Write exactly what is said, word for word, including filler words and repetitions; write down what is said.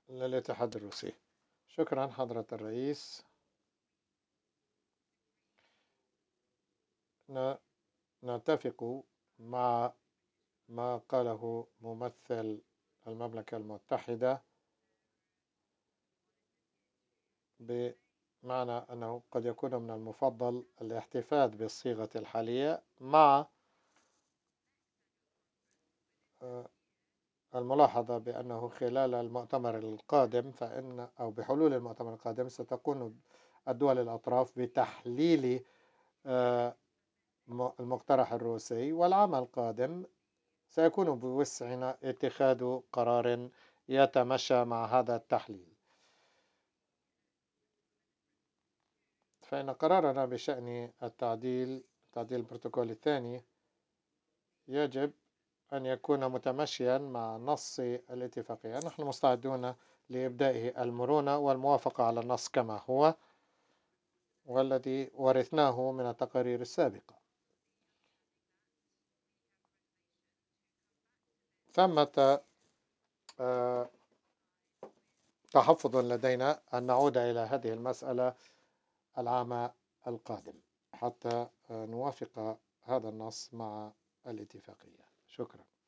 للاتحاد الروسي. شكرا حضرة الرئيس. نتفق مع ما قاله ممثل المملكة المتحدة، بمعنى أنه قد يكون من المفضل الاحتفاظ بالصيغة الحالية مع الملاحظة بأنه خلال المؤتمر القادم فإن أو بحلول المؤتمر القادم ستقوم الدول الأطراف بتحليل المقترح الروسي، والعام القادم سيكون بوسعنا اتخاذ قرار يتمشى مع هذا التحليل. فإن قرارنا بشأن التعديل تعديل البروتوكول الثاني يجب أن يكون متمشيا مع نص الاتفاقية. نحن مستعدون لإبدائه المرونة والموافقة على النص كما هو والذي ورثناه من التقارير السابقة. ثمة تحفظ لدينا أن نعود إلى هذه المسألة العام القادم حتى نوافق هذا النص مع الاتفاقية. شكرا.